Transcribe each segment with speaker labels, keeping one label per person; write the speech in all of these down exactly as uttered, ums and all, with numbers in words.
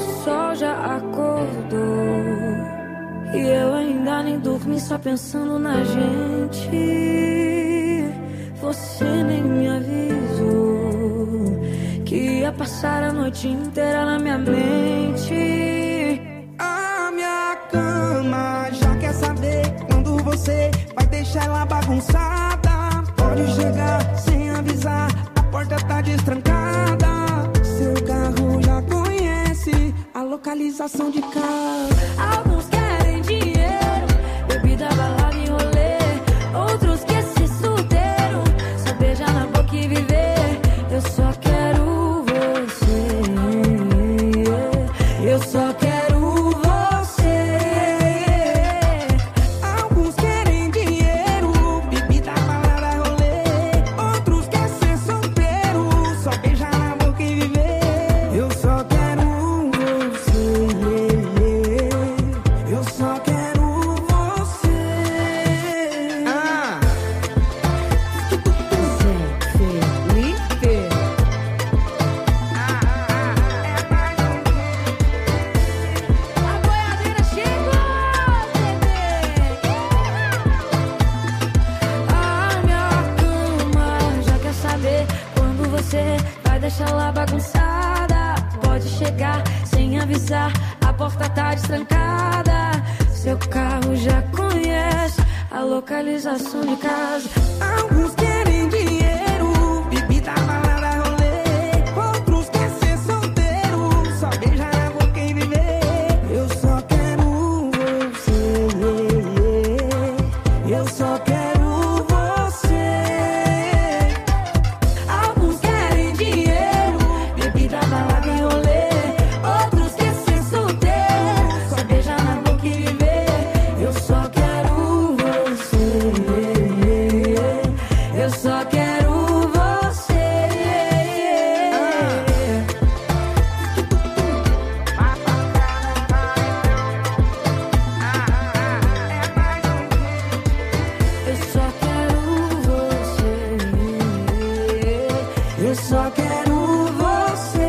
Speaker 1: sol já acordou e eu ainda nem dormi, só pensando na gente. Você nem me avisou que ia passar a noite inteira na minha mente.
Speaker 2: A minha cama já quer saber quando você vai deixar ela bagunçada. Pode chegar sem avisar, a porta tá destrancada. Seu carro já conhece a localização de casa.
Speaker 1: Alguns querem dinheiro, bebida, balada e rolê. Outros querem ser solteiro, só beijar na boca e viver. Eu só quero você, eu só quero você.
Speaker 2: Alguns querem dinheiro, bebida, balada, rolê. Outros querem ser solteiro, só beijar na boca e viver. Eu só quero você, eu só quero você. Ah!
Speaker 1: A boiadeira chegou, bebê. A minha cama já quer saber quando você vai deixar lá bagunçada. Pode chegar sem avisar, a porta tá destrancada. Seu carro já conhece a localização de casa.
Speaker 2: Alguns querem dinheiro, bebida, balada, rolê. Outros querem ser solteiro, só beijar na boca e viver. Eu só quero você, eu só quero você.
Speaker 1: Alguns querem dinheiro, bebida, balada e rolê. Outros querem ser solteiro, só beijar na boca e viver. Eu só quero você, eu só quero você. Eu só quero você, eu só quero você.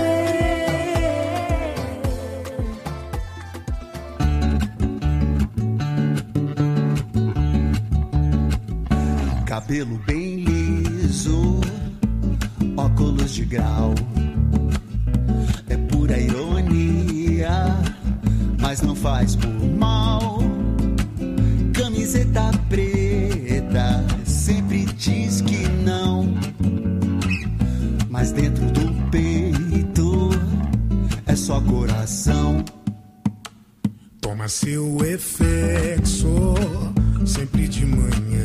Speaker 3: Cabelo bem liso, óculos de grau. É pura ironia, mas não faz por mal. Camiseta preta, sempre diz que não. Mas dentro do peito é só coração.
Speaker 4: Toma seu efexo sempre de manhã.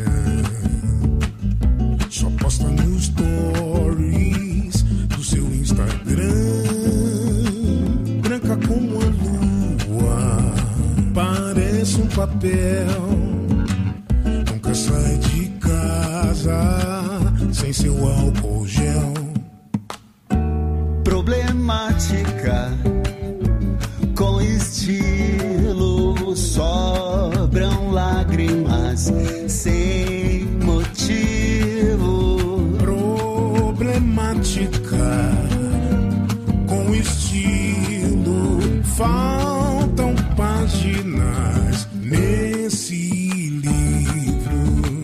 Speaker 4: Só posta nos stories do seu Instagram. Branca como a lua, parece um papel. Nunca sai de casa sem seu álcool gel.
Speaker 3: Problemática, com estilo, sobram lágrimas sem motivo.
Speaker 4: Problemática, com estilo, faltam páginas nesse livro.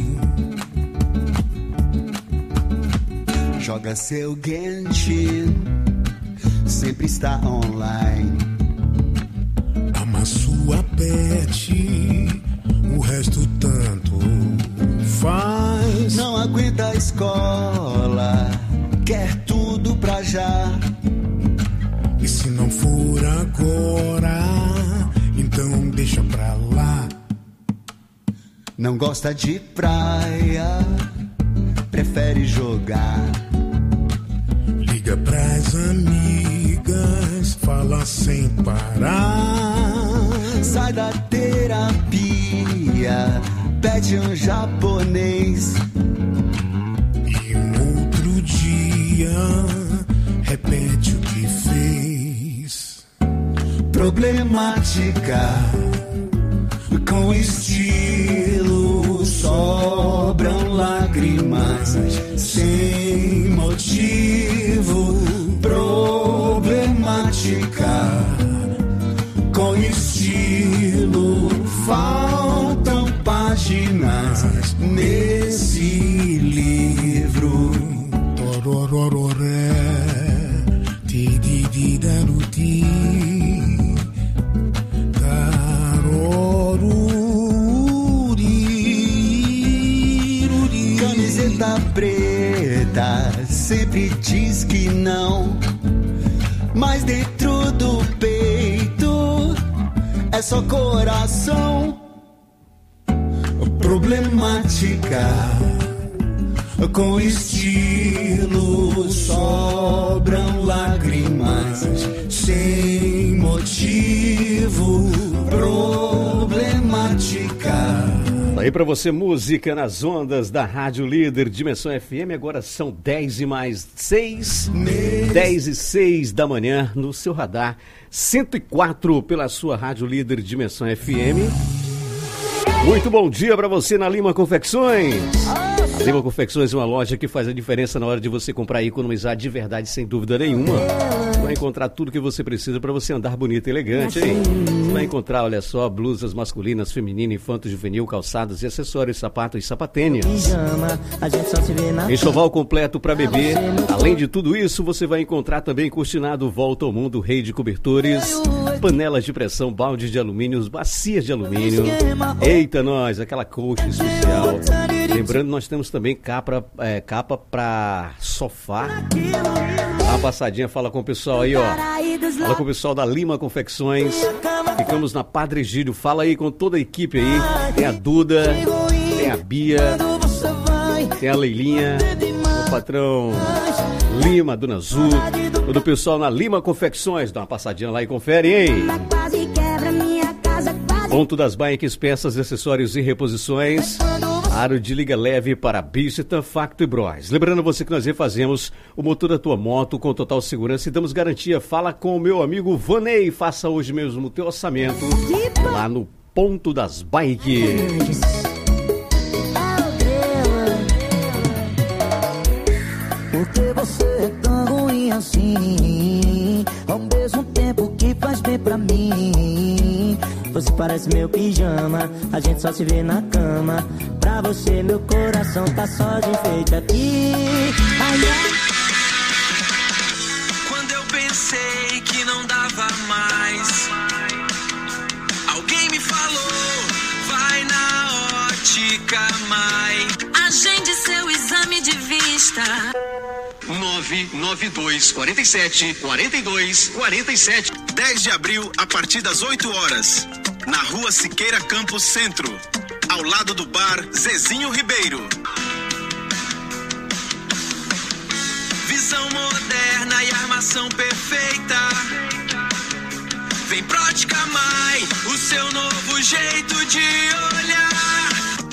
Speaker 3: Joga seu Genshin, sempre está online.
Speaker 4: Ama sua pet, o resto tanto faz.
Speaker 3: Não aguenta a escola, quer tudo pra já.
Speaker 4: E se não for agora, então deixa pra lá.
Speaker 3: Não gosta de praia, prefere jogar.
Speaker 4: Liga pras amigas, fala sem parar.
Speaker 3: Sai da terapia, pede um japonês.
Speaker 4: E um outro dia, repete o que fez.
Speaker 3: Problemática, com estilo, sobram lágrimas sem motivo. Problemática, com estilo. Faltam páginas nesse livro.
Speaker 4: Tororororé, tidididaruti, taroruri.
Speaker 3: Camiseta preta sempre diz que não, mas dentro do peito é só coração. Problemática com estilo, sobram lágrimas sem motivo. Problemática.
Speaker 5: Aí pra você, música nas ondas da Rádio Líder Dimensão F M. Agora são dez e mais seis, dez e seis da manhã no seu radar cento e quatro pela sua Rádio Líder Dimensão F M. Muito bom dia para você na Lima Confecções. A Lima Confecções é uma loja que faz a diferença na hora de você comprar e economizar de verdade, sem dúvida nenhuma. Você vai encontrar tudo que você precisa para você andar bonito e elegante, hein? Você vai encontrar, olha só, blusas masculinas, femininas, infanto, juvenil, calçados e acessórios, sapatos e sapatênias. Enxoval completo para bebê. Além de tudo isso, você vai encontrar também cortinado Volta ao Mundo, rei de cobertores, panelas de pressão, baldes de alumínio, bacias de alumínio. Eita, nós, aquela colcha especial. Lembrando, nós temos também capa, é, capa para sofá. Dá uma passadinha, fala com o pessoal aí, ó. Fala com o pessoal da Lima Confecções. Ficamos na Padre Egídio. Fala aí com toda a equipe aí. Tem a Duda, tem a Bia, tem a Leilinha, o patrão Lima, Dona Azul, todo o pessoal na Lima Confecções. Dá uma passadinha lá e confere, hein? Ponto das Bikes, peças, acessórios e reposições. Aro de liga leve para Bicita, Facto e Bros. Lembrando você que nós refazemos o motor da tua moto com total segurança e damos garantia. Fala com o meu amigo Vanei. Faça hoje mesmo o teu orçamento lá no Ponto das Bikes.
Speaker 6: Por que você é tão ruim assim? Ao mesmo tempo que faz bem pra mim. Você parece meu pijama, a gente só se vê na cama. Pra você meu coração tá só de enfeite aqui. Ai, ai.
Speaker 7: Quando eu pensei que não dava mais, alguém me falou, vai na Ótica Mai. Agende seu exame de vista.
Speaker 8: nove nove dois, quatro sete, quatro dois, quatro sete. dez de abril, a partir das oito horas, na Rua Siqueira Campos Centro, ao lado do bar Zezinho Ribeiro.
Speaker 7: Visão moderna e armação perfeita. Vem pra Ótica Mai, o seu novo jeito de olhar.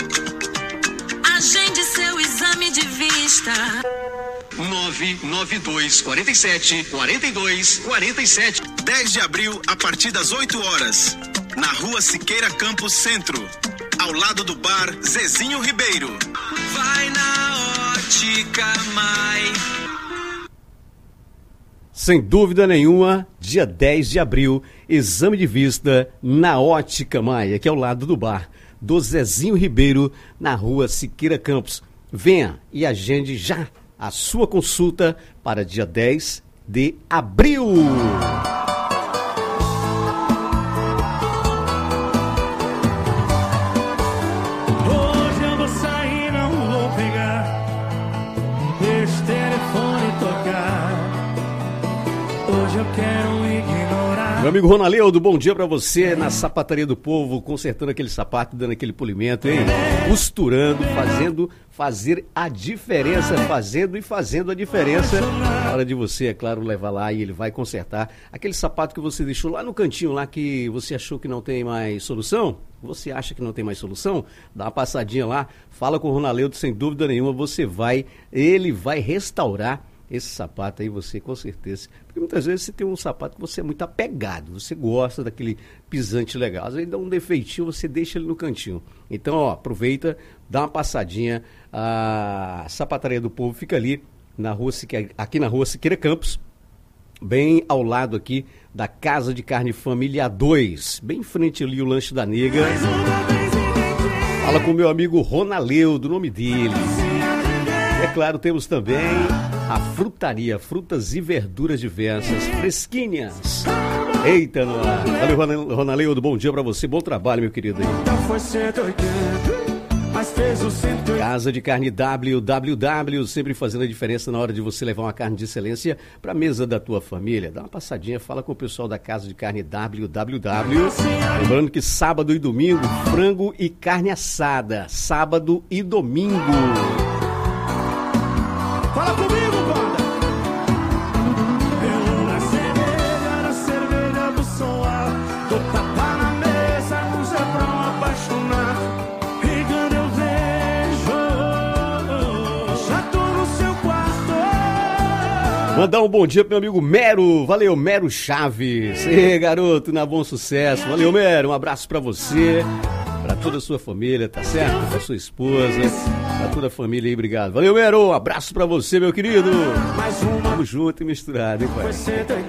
Speaker 7: Agende seu exame de vista.
Speaker 8: nove nove dois, quatro sete, quatro dois, quatro sete. dez de abril, a partir das oito horas, na Rua Siqueira Campos Centro, ao lado do bar Zezinho Ribeiro.
Speaker 7: Vai na Ótica Mai.
Speaker 5: Sem dúvida nenhuma, dia dez de abril, exame de vista na Ótica Mai, aqui ao lado do bar do Zezinho Ribeiro, na Rua Siqueira Campos. Venha e agende já a sua consulta para dia dez de abril.
Speaker 4: Hoje eu vou sair, não vou pegar esse telefone tocar. Hoje eu quero ignorar.
Speaker 5: Meu amigo Ronaldo, bom dia pra você na Sapataria do Povo, consertando aquele sapato, dando aquele polimento, hein? Costurando, fazendo, fazer a diferença, fazendo e fazendo a diferença. Na hora de você, é claro, levar lá e ele vai consertar aquele sapato que você deixou lá no cantinho, lá que você achou que não tem mais solução. Você acha que não tem mais solução? Dá uma passadinha lá, fala com o Ronaldo, sem dúvida nenhuma, você vai, ele vai restaurar esse sapato aí, você com certeza. Porque muitas vezes você tem um sapato que você é muito apegado, você gosta daquele pisante legal. Às vezes dá um defeitinho, você deixa ele no cantinho. Então, ó, aproveita, dá uma passadinha. A Sapataria do Povo fica ali, na rua, aqui na Rua Siqueira Campos, bem ao lado aqui da Casa de Carne Família dois, bem em frente ali o Lanche da Nega. Fala com o meu amigo Ronaleu, do nome dele. E é claro, temos também a frutaria, frutas e verduras diversas, fresquinhas. Eita, no ar. Valeu, Ronaldo, bom dia pra você, bom trabalho, meu querido. Casa de Carne W W W, sempre fazendo a diferença na hora de você levar uma carne de excelência pra mesa da tua família. Dá uma passadinha, fala com o pessoal da Casa de Carne W W W. Lembrando que sábado e domingo, frango e carne assada. Sábado e domingo.
Speaker 4: Fala comigo, banda! Eu na cerveja, na cerveja do som alto, tô tapa na mesa, nos é pra apaixonar. E quando eu vejo, já tô no seu quarto.
Speaker 5: Mandar um bom dia pro meu amigo Mero. Valeu, Mero Chaves. Ei, garoto, na bom sucesso. Valeu, Mero, um abraço pra você, pra toda a sua família, tá certo? Pra sua esposa, pra toda a família aí, obrigado. Valeu, Mero, um abraço pra você, meu querido. Tamo junto e misturado, hein, pai?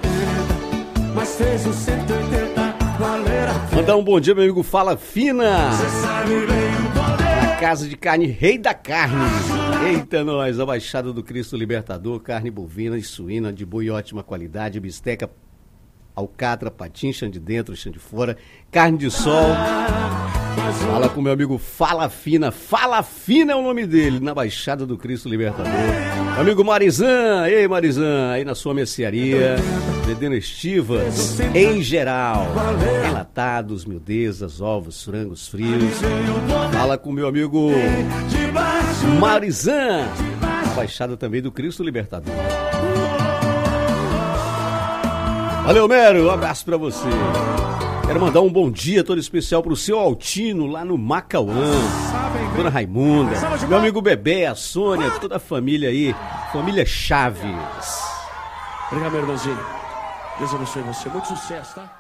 Speaker 5: Mandar um bom dia, meu amigo Fala Fina. Na Casa de Carne Rei da Carne. Eita, nós, a Baixada do Cristo Libertador, carne bovina e suína de boa e ótima qualidade, bisteca, alcatra, patim, chão de dentro, chão de fora, carne de sol. Fala com meu amigo Fala Fina. Fala Fina é o nome dele, na Baixada do Cristo Libertador. Meu amigo Marizan, ei Marizan, aí na sua mercearia, vendendo estivas em geral, enlatados, miudezas, ovos, frangos frios. Fala com meu amigo Marizan, na Baixada também do Cristo Libertador. Valeu, Mero, um abraço pra você. Quero mandar um bom dia todo especial pro seu Altino, lá no Macauã. Dona Raimunda, meu amigo Bebê, a Sônia, toda a família aí, família Chaves.
Speaker 4: Obrigado, meu irmãozinho. Deus abençoe você. Muito sucesso, tá?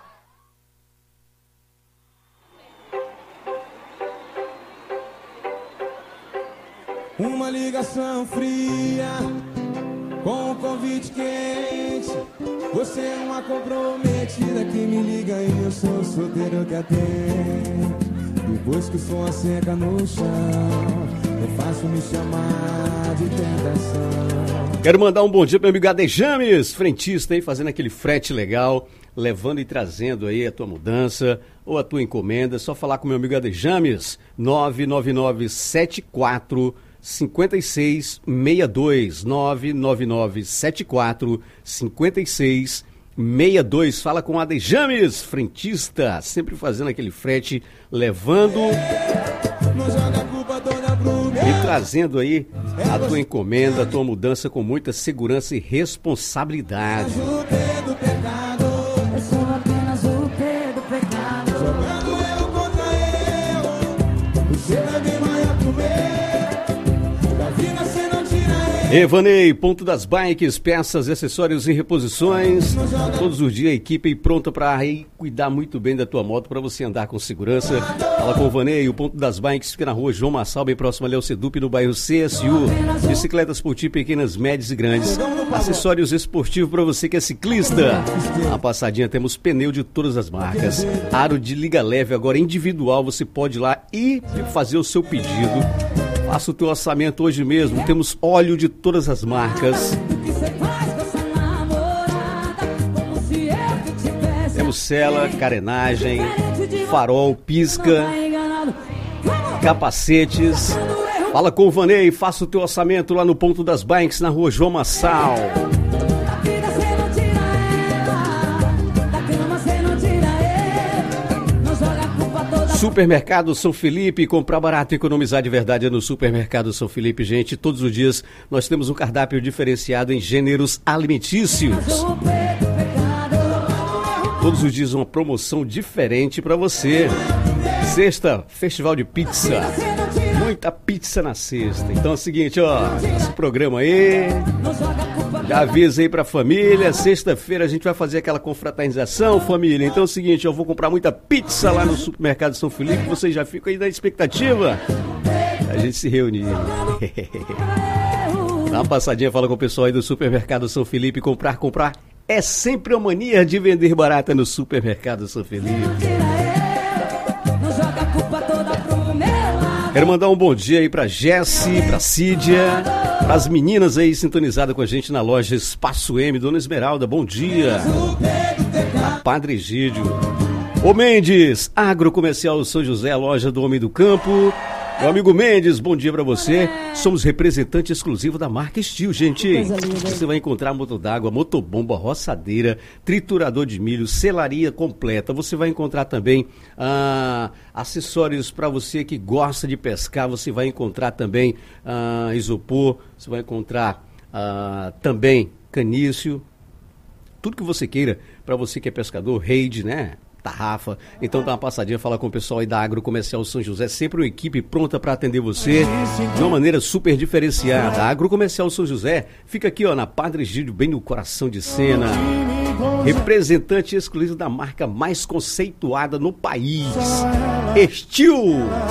Speaker 2: Uma ligação fria com um convite quente. Você é uma comprometida que me liga e eu sou o solteiro que atende. Depois que o som seca no chão, é fácil me chamar de tentação.
Speaker 5: Quero mandar um bom dia pro meu amigo Adejames, frentista aí, fazendo aquele frete legal, levando e trazendo aí a tua mudança ou a tua encomenda. É só falar com meu amigo Adejames, nove nove nove sete quatro cinco seis seis dois, nove nove nove sete quatro cinco seis seis dois. Fala com a Adejames, frentista, sempre fazendo aquele frete, levando e trazendo aí a tua encomenda, a tua mudança com muita segurança e responsabilidade. Evanei, Ponto das Bikes, peças, acessórios e reposições. Todos os dias a equipe pronta para cuidar muito bem da tua moto para você andar com segurança. Fala com o Evanei, o Ponto das Bikes fica na rua João Massal, bem próximo ali ao Sedup, no bairro C S U. Bicicletas por ti, pequenas, médias e grandes. Acessórios esportivos para você que é ciclista. Na passadinha temos pneu de todas as marcas. Aro de liga leve, agora individual, você pode ir lá e fazer o seu pedido. Faça o teu orçamento hoje mesmo. Temos óleo de todas as marcas. Temos sela, carenagem, farol, pisca, capacetes. Fala com o Vanei, faça o teu orçamento lá no Ponto das Bikes, na rua João Massal. Supermercado São Felipe, comprar barato e economizar de verdade é no Supermercado São Felipe, gente. Todos os dias nós temos um cardápio diferenciado em gêneros alimentícios. Todos os dias uma promoção diferente para você. Sexta, festival de pizza. Muita pizza na sexta. Então é o seguinte, ó, esse programa aí, já avisa aí pra família, sexta-feira a gente vai fazer aquela confraternização, família. Então é o seguinte, eu vou comprar muita pizza lá no Supermercado São Felipe, vocês já ficam aí na expectativa? A gente se reunir. Dá uma passadinha, fala com o pessoal aí do Supermercado São Felipe, comprar, comprar É sempre a mania de vender barata no supermercado São Felipe. Quero mandar um bom dia aí pra Jessi, pra Cídia, pras meninas aí sintonizadas com a gente na loja Espaço M, Dona Esmeralda, bom dia. A Padre Egídio. Ô Mendes, Agrocomercial São José, a loja do Homem do Campo. Meu amigo Mendes, bom dia pra você. Somos representante exclusivo da marca Steel, gente. Você vai encontrar motor d'água, motobomba, roçadeira, triturador de milho, selaria completa. Você vai encontrar também ah, acessórios para você que gosta de pescar. Você vai encontrar também ah, isopor, você vai encontrar ah, também canício. Tudo que você queira para você que é pescador, rede, né? Tarrafa, então dá uma passadinha, fala com o pessoal aí da Agrocomercial São José, sempre uma equipe pronta para atender você de uma maneira super diferenciada. A Agrocomercial São José fica aqui, ó, na Padre Egídio, bem no coração de cena, representante exclusivo da marca mais conceituada no país, Steel.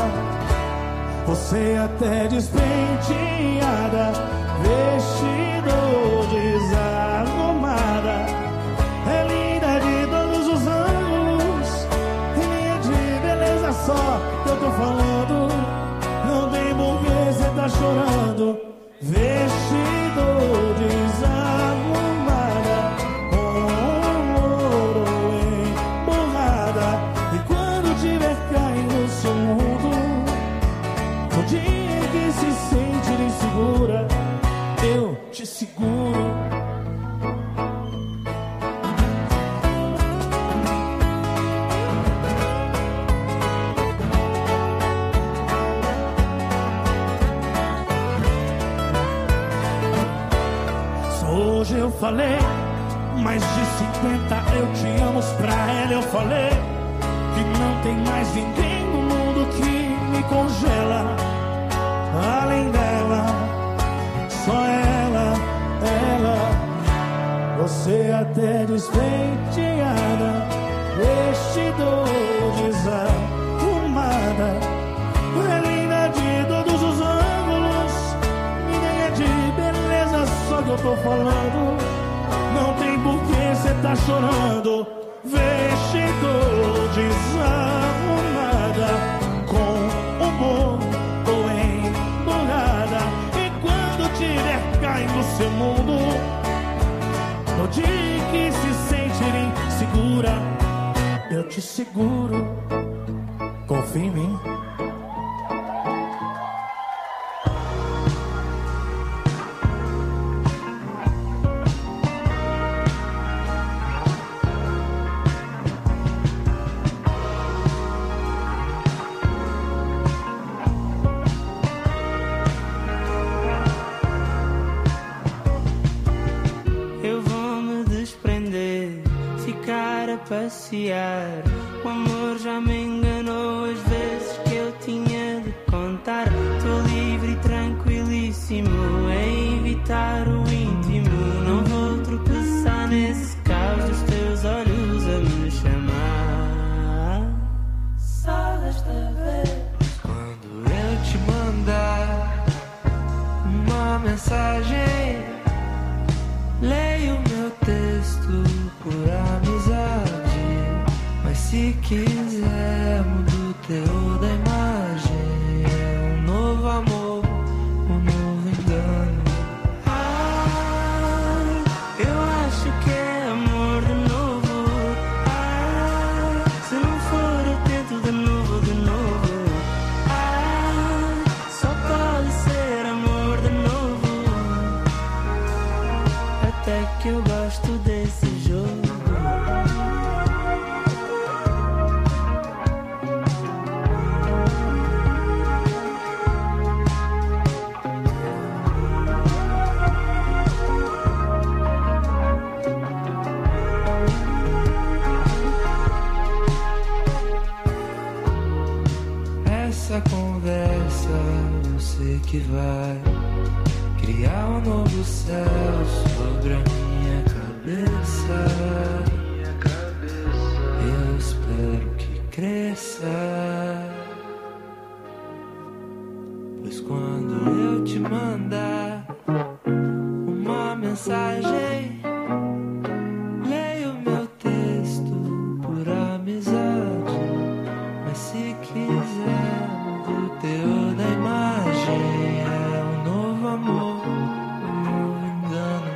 Speaker 4: Você até despenteada, vestido desarrumada, é linda de todos os ângulos, linha de beleza só que eu tô falando, não tem por que cê tá chorando, vestido desarrumada, com ouro emburrada, e quando tiver caindo seu mundo, no dia que se sente insegura, eu te seguro. Hoje eu falei, mais de cinquenta eu te amo, pra ela eu falei que não tem mais ninguém no mundo que me congela. Além dela, só ela, ela. Você até despenteada, vestido desarrumada, é linda de todos os ângulos, ideia de beleza só que eu tô falando, não tem por que cê tá chorando, vestido desarrumada, com humor no seu mundo, no dia que se sente insegura, eu te seguro, confia em mim.
Speaker 9: Passear, o amor já me enganou as vezes que eu tinha de contar. Tô livre e tranquilíssimo a evitar o íntimo. Não vou tropeçar nesse caos dos teus olhos a me chamar. Só desta vez, quando eu te mandar uma mensagem, leio meu texto por amizade. Mas se quiser, mudo o teu da imagem. É um novo amor, um novo engano. Ah, eu acho que é amor de novo. Ah, se não for eu tento de novo, de novo. Ah, só pode ser amor de novo. Até que eu gosto desse jogo. Essa conversa eu sei que vai criar um novo céu sobre a minha cabeça. Eu espero que cresça, pois quando eu te mandar uma mensagem, amizade, mas se quiser o teu da imagem é um novo amor, um novo engano.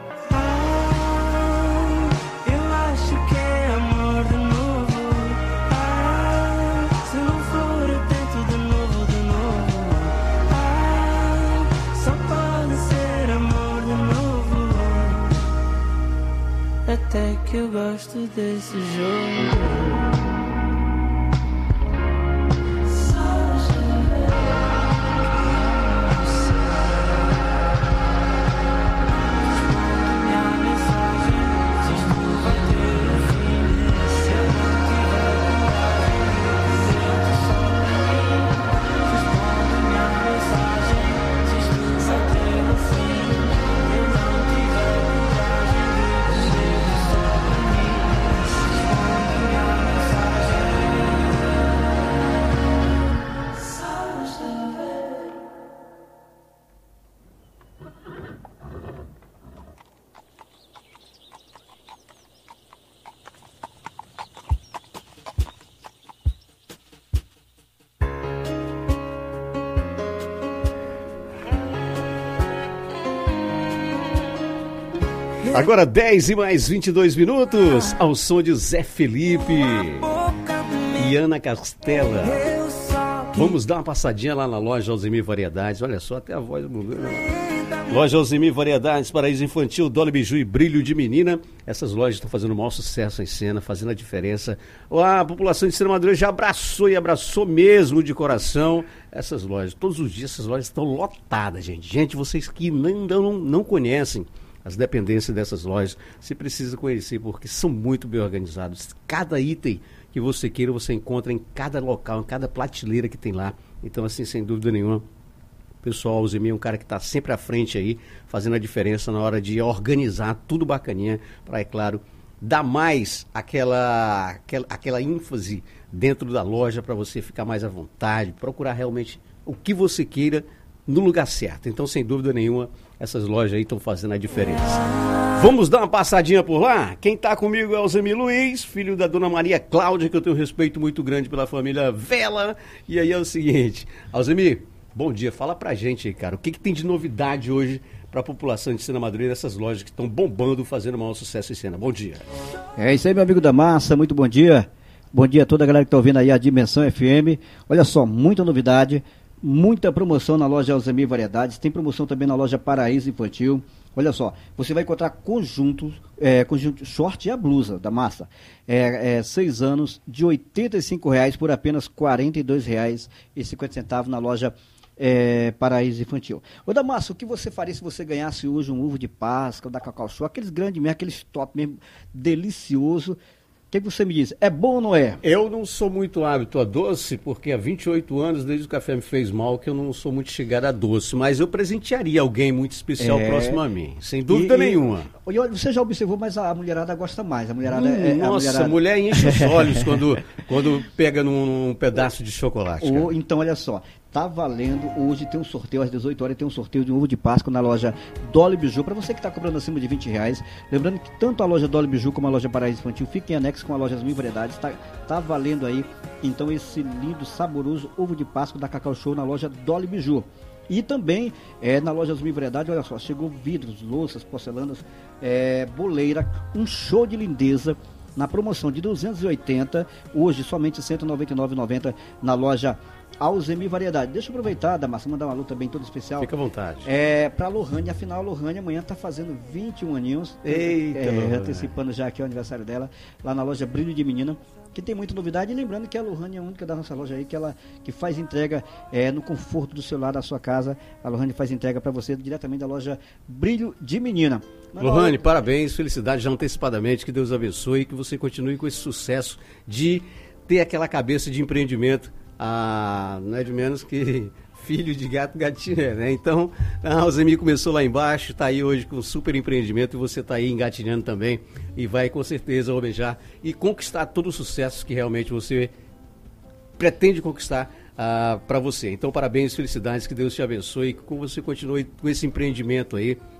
Speaker 9: Ah, eu acho que é amor de novo. Ah, se não for eu tento de novo, de novo. Ah, só pode ser amor de novo. Até que eu gosto desse jogo.
Speaker 5: Agora dez e mais vinte e dois minutos, ao som de Zé Felipe e Ana Castela. Vamos dar uma passadinha lá na loja Alzemir Variedades. Olha só, até a voz mudou. Loja Alzemir Variedades, Paraíso Infantil, Dolly Biju e Brilho de Menina. Essas lojas estão fazendo o maior sucesso em cena, fazendo a diferença. A população de Extremadura já abraçou e abraçou mesmo de coração essas lojas. Todos os dias essas lojas estão lotadas, gente. Gente, vocês que ainda não, não conhecem as dependências dessas lojas, você precisa conhecer, porque são muito bem organizados. Cada item que você queira, você encontra em cada local, em cada prateleira que tem lá. Então, assim, sem dúvida nenhuma, o pessoal, o Zemi é um cara que está sempre à frente aí, fazendo a diferença na hora de organizar tudo bacaninha, para, é claro, dar mais aquela, aquela, aquela ênfase dentro da loja, para você ficar mais à vontade, procurar realmente o que você queira no lugar certo. Então, sem dúvida nenhuma, essas lojas aí estão fazendo a diferença. Vamos dar uma passadinha por lá? Quem está comigo é o Zemi Luiz, filho da dona Maria Cláudia, que eu tenho um respeito muito grande pela família Vela. E aí é o seguinte, Alzemir, bom dia, fala pra gente aí, cara, o que, que tem de novidade hoje para a população de Cena Madureira, essas lojas que estão bombando, fazendo o maior sucesso em cena. Bom dia.
Speaker 10: É isso aí, meu amigo da massa, muito bom dia. Bom dia a toda a galera que está ouvindo aí a Dimensão F M. Olha só, muita novidade. Muita promoção na loja Alzemir Variedades, tem promoção também na loja Paraíso Infantil. Olha só, você vai encontrar conjuntos, é, conjunto short e a blusa da massa. É, é, seis anos de oitenta e cinco reais por apenas quarenta e dois reais e cinquenta centavos na loja é, Paraíso Infantil. Ô Damassa, o que você faria se você ganhasse hoje um ovo de Páscoa da Cacau Show, aqueles grandes mesmo, aqueles top mesmo, delicioso? O que, que você me diz? É bom ou não é?
Speaker 5: Eu não sou muito hábito a doce, porque há vinte e oito anos, desde que o café me fez mal, que eu não sou muito chegado a doce. Mas eu presentearia alguém muito especial é... próximo a mim, sem dúvida e, nenhuma.
Speaker 10: E, e, você já observou, mas a mulherada gosta mais. A mulherada
Speaker 5: hum,
Speaker 10: é,
Speaker 5: nossa,
Speaker 10: a mulherada...
Speaker 5: a mulher enche os olhos quando, quando pega num, num pedaço de chocolate.
Speaker 10: Ou, então, olha só. Tá valendo, hoje tem um sorteio, às dezoito horas tem um sorteio de um ovo de Páscoa na loja Dolly Biju, para você que está comprando acima de vinte reais. Lembrando que tanto a loja Dolly Biju como a loja Paraíso Infantil fiquem em anexo com a loja Alzemir Variedades. Tá, tá valendo aí, então, esse lindo, saboroso ovo de Páscoa da Cacau Show na loja Dolly Biju. E também é, na loja Alzemir Variedades, olha só, chegou vidros, louças, porcelanas, é, boleira, um show de lindeza. Na promoção de duzentos e oitenta, hoje somente cento e noventa e nove reais e noventa centavos na loja Alzemir Variedade. Deixa eu aproveitar, Damassa, mandar uma luta bem toda especial.
Speaker 5: Fica à vontade.
Speaker 10: É, pra Lohane, afinal a Lohane amanhã tá fazendo vinte e um aninhos.
Speaker 5: Eita,
Speaker 10: é, antecipando já aqui o aniversário dela, lá na loja Brilho de Menina, que tem muita novidade. E lembrando que a Lohane é a única da nossa loja aí que ela que faz entrega é, no conforto do celular da sua casa. A Lohane faz entrega para você diretamente da loja Brilho de Menina.
Speaker 5: Lohane, parabéns, felicidades já antecipadamente, que Deus abençoe e que você continue com esse sucesso de ter aquela cabeça de empreendimento, ah, não é de menos que filho de gato gatinho, né? Então, a Alzemir começou lá embaixo, está aí hoje com um super empreendimento e você está aí engatinhando também e vai com certeza almejar e conquistar todo o sucesso que realmente você pretende conquistar ah, para você. Então, parabéns, felicidades, que Deus te abençoe e que você continue com esse empreendimento aí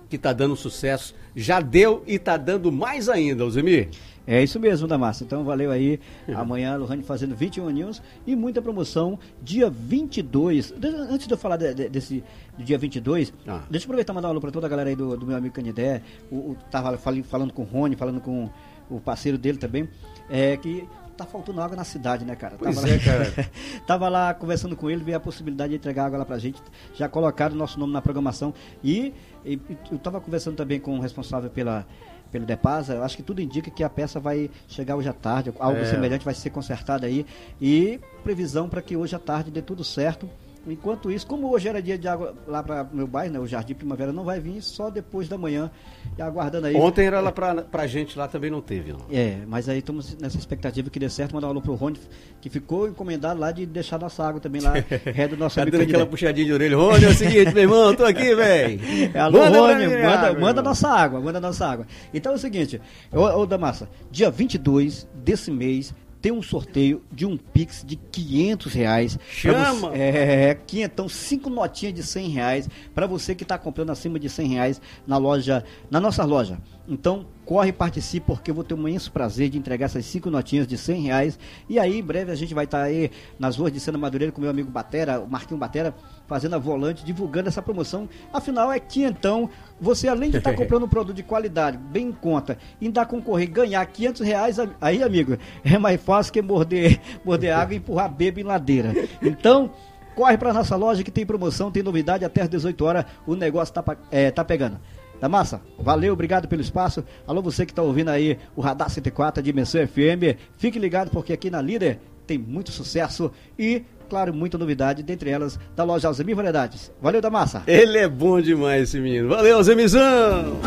Speaker 5: que tá dando sucesso. Já deu e tá dando mais ainda, Alzemir.
Speaker 10: É isso mesmo, Damasio. Então valeu aí. Amanhã a Lohane fazendo vinte e um aninhos e muita promoção. Dia vinte e dois. De, antes de eu falar de, de, desse do dia vinte e dois, ah. deixa eu aproveitar e mandar um alô pra toda a galera aí do, do meu amigo Canidé. O, o, tava falando com o Rony, falando com o parceiro dele também. É que tá faltando água na cidade, né, cara?
Speaker 5: Pois
Speaker 10: tava
Speaker 5: é,
Speaker 10: lá,
Speaker 5: cara.
Speaker 10: Tava lá conversando com ele, veio a possibilidade de entregar água lá pra gente. Já colocaram o nosso nome na programação. E, e eu tava conversando também com o responsável pela. pelo Depasa, eu acho que tudo indica que a peça vai chegar hoje à tarde, algo é. semelhante vai ser consertado aí, e previsão para que hoje à tarde dê tudo certo. Enquanto isso, como hoje era dia de água lá para meu bairro, né, o Jardim Primavera não vai vir só depois da manhã, e aguardando aí.
Speaker 5: Ontem era lá pra, pra gente lá também não teve, não.
Speaker 10: É, mas aí estamos nessa expectativa que dê certo. Mandar um alô pro Rony, que ficou encomendado lá de deixar nossa água também lá, ré do nosso
Speaker 5: tá
Speaker 10: amigo.
Speaker 5: Dando aquela puxadinha de orelha. Rony, é o seguinte, meu irmão, tô aqui, velho.
Speaker 10: É, alô, manda Rony, mim, manda, água, manda nossa água, manda nossa água. Então é o seguinte, ô, ô Damassa, dia vinte e dois desse mês, tem um sorteio de um Pix de quinhentos reais.
Speaker 5: Chama!
Speaker 10: Você, é, quinhentão, cinco notinhas de cem reais para você que está comprando acima de cem reais na loja, na nossa loja. Então, corre e participe, porque eu vou ter um imenso prazer de entregar essas cinco notinhas de cem reais. E aí, em breve, a gente vai estar tá aí nas ruas de Sena Madureira com meu amigo Batera, o Marquinho Batera, fazendo a volante, divulgando essa promoção. Afinal, é quinhentão. Você, além de estar tá comprando um produto de qualidade, bem em conta, e ainda concorrer, ganhar quinhentos reais, aí, amigo, é mais fácil que morder, morder água e empurrar bebê em ladeira. Então, corre para nossa loja que tem promoção, tem novidade, até às dezoito horas o negócio tá, é, tá pegando. Damassa, valeu, obrigado pelo espaço. Alô, você que está ouvindo aí o Radar cento e quatro, a Dimensão F M. Fique ligado porque aqui na Líder tem muito sucesso e, claro, muita novidade, dentre elas da loja Alzemir Variedades. Valeu, Damassa.
Speaker 5: Ele é bom demais, esse menino. Valeu, Alzemirzão.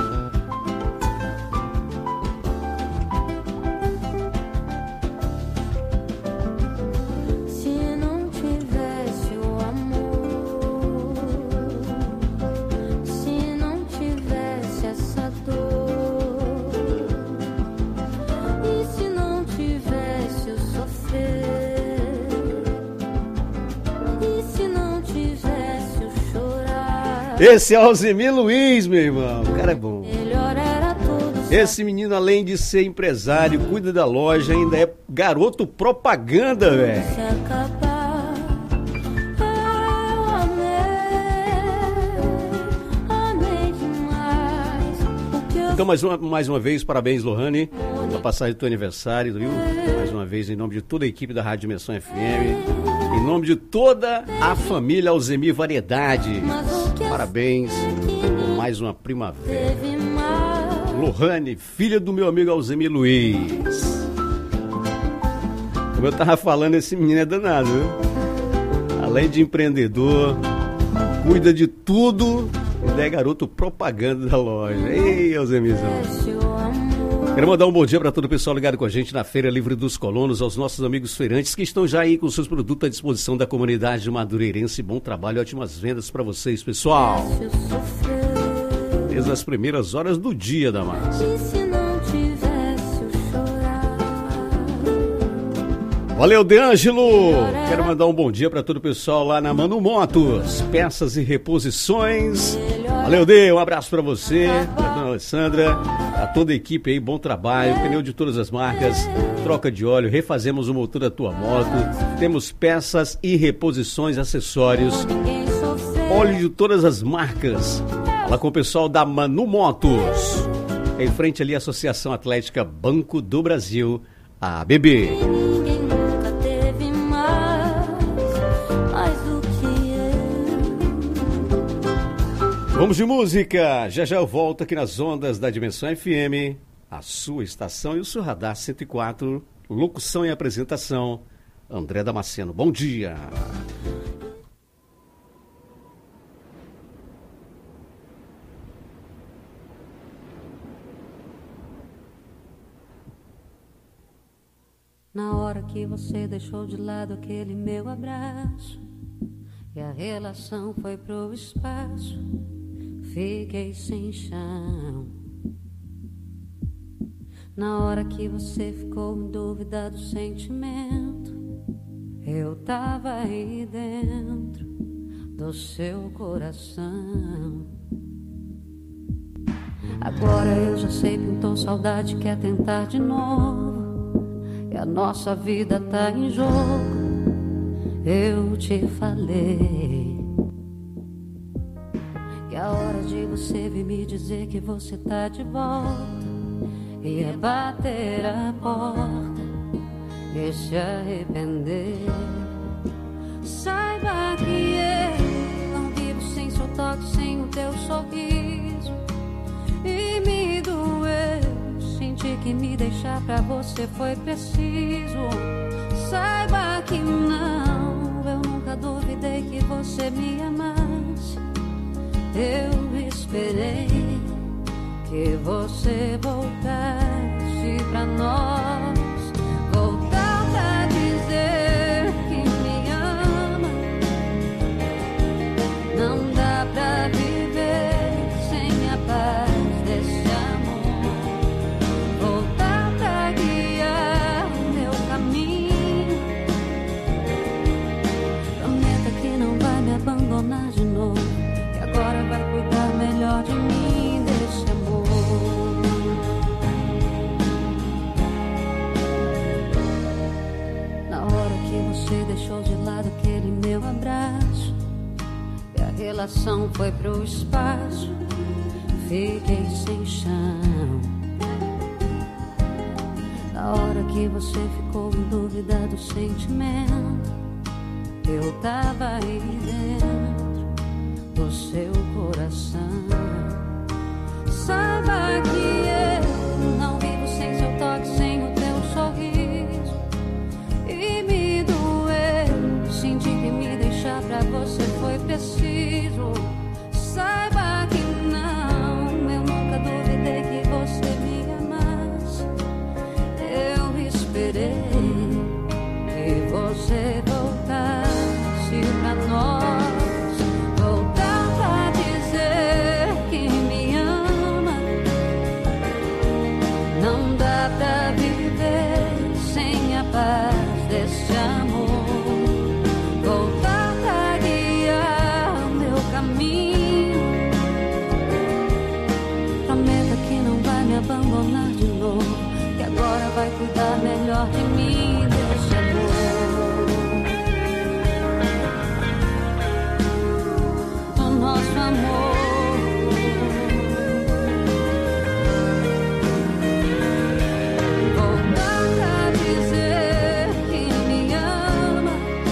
Speaker 5: Esse é o Alzemir Luiz, meu irmão. O cara é bom. Esse menino, além de ser empresário, cuida da loja, ainda é garoto propaganda, velho. Então, mais uma, mais uma vez, parabéns, Lohane, pela passagem do teu aniversário, viu? Mais uma vez, em nome de toda a equipe da Rádio Dimensão F M, em nome de toda a família Alzemir Variedades. Parabéns por mais uma primavera. Lohane, filha do meu amigo Alzemir Luiz. Como eu tava falando, esse menino é danado, viu? Além de empreendedor, cuida de tudo. Ele é garoto propaganda da loja. Ei, Alzemirzão. Quero mandar um bom dia para todo o pessoal ligado com a gente na Feira Livre dos Colonos, aos nossos amigos feirantes que estão já aí com seus produtos à disposição da comunidade madeirense. Bom trabalho, ótimas vendas para vocês, pessoal. Desde as primeiras horas do dia, Damas. Valeu, Deângelo! Quero mandar um bom dia para todo o pessoal lá na Mano Motos, peças e reposições. Valeu, Dê, um abraço para você, pra dona Alessandra, a toda a equipe aí, bom trabalho, pneu de todas as marcas, troca de óleo, refazemos o motor da tua moto, temos peças e reposições, acessórios, óleo de todas as marcas. Fala com o pessoal da Mano Motos, em frente ali à Associação Atlética Banco do Brasil, a A B B. Vamos de música, já já eu volto aqui nas ondas da Dimensão F M, a sua estação e o seu Radar cento e quatro, locução e apresentação, André Damasceno. Bom dia!
Speaker 1: Na hora que você deixou de lado aquele meu abraço e a relação foi pro espaço, fiquei sem chão. Na hora que você ficou em dúvida do sentimento, eu tava aí dentro do seu coração.
Speaker 11: Agora eu já sei, pintou saudade, quer tentar de novo. E a nossa vida tá em jogo. Eu te falei. E a hora de você vir me dizer que você tá de volta. E é bater a porta e se arrepender. Saiba que eu não vivo sem seu toque, sem o teu sorriso. E me doeu, senti que me deixar pra você foi preciso. Saiba que não, eu nunca duvidei que você me amasse. Eu esperei que você voltasse pra nós. Voltar pra dizer que me ama. Não dá pra viver sem a paz desse amor. Voltar pra guiar o meu caminho. Prometa que não vai me abandonar de novo, que agora vai cuidar melhor de mim, desse amor. Na hora que você deixou de lado aquele meu abraço e a relação foi pro espaço, fiquei sem chão. Na hora que você ficou em dúvida do sentimento, eu tava aí dentro do seu coração. Saiba que eu não vivo sem seu toque, sem o teu sorriso. E me doeu, senti que me deixar pra você foi preciso. Saiba que não, eu nunca duvidei que você me amasse. Eu esperei que você voltasse pra nós. Voltar pra dizer que me ama. Não dá pra viver sem a paz desse amor. Voltar pra guiar o meu caminho. Prometa que não vai me abandonar de novo, que agora vai cuidar melhor de mim, desse amor. Do nosso amor. Voltar pra dizer que me ama.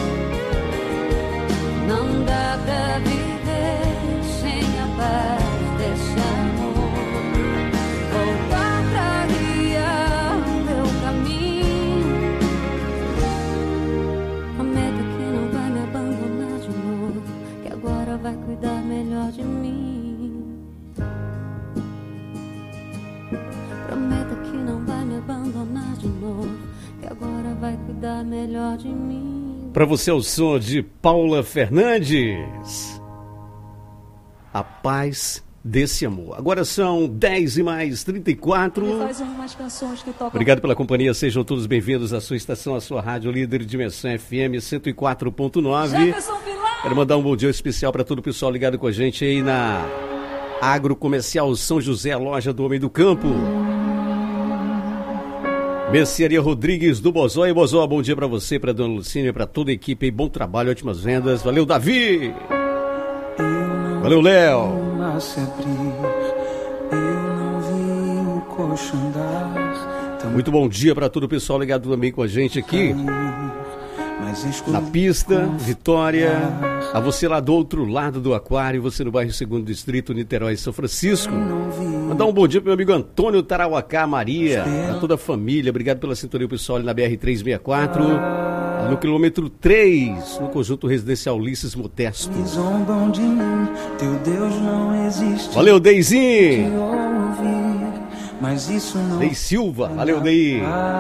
Speaker 11: Não dá pra viver sem a paz desse amor. Voltar pra guiar o meu caminho. Prometa que não vai me abandonar de novo, que agora vai cuidar melhor de mim. Prometa que não vai me abandonar de novo, que agora vai cuidar melhor de mim.
Speaker 5: Para você é o som de Paula Fernandes. A paz desse amor. Agora são dez e mais trinta e quatro.
Speaker 12: Ele faz umas canções que tocam.
Speaker 5: Obrigado pela companhia, sejam todos bem-vindos à sua estação, à sua rádio líder de Dimensão F M cento e quatro ponto nove.
Speaker 12: Jefferson Pilar.
Speaker 5: Quero mandar um bom dia especial para todo o pessoal ligado com a gente aí na Agrocomercial São José, a loja do Homem do Campo. Mercearia Rodrigues do Bozó. E Bozó, bom dia para você, para dona Lucínia, para toda a equipe aí, bom trabalho, ótimas vendas. Valeu, Davi! Valeu, Léo! Muito bom dia para todo o pessoal ligado também com a gente aqui na pista, Vitória, a você lá do outro lado do aquário, você no bairro Segundo Distrito, Niterói, São Francisco. Mandar um bom dia pro meu amigo Antônio Tarauacá Maria, a toda a família, obrigado pela sintonia, pessoal, ali na B R trezentos e sessenta e quatro, no quilômetro três, no conjunto residencial Ulisses Modesto. Valeu, Deizinho! Dei Silva, valeu, Dei!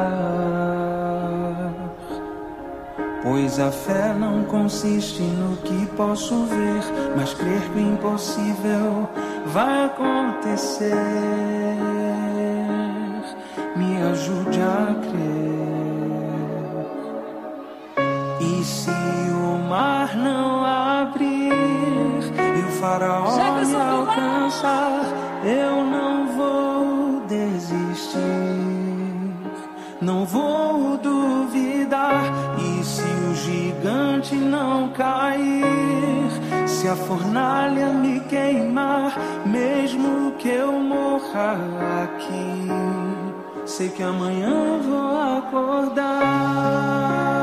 Speaker 13: Pois a fé não consiste no que posso ver, mas crer que o impossível vai acontecer. Me ajude a crer. E se o mar não abrir e o faraó me alcançar, eu não vou vou duvidar. E se o gigante não cair, se a fornalha me queimar, mesmo que eu morra aqui, sei que amanhã vou acordar.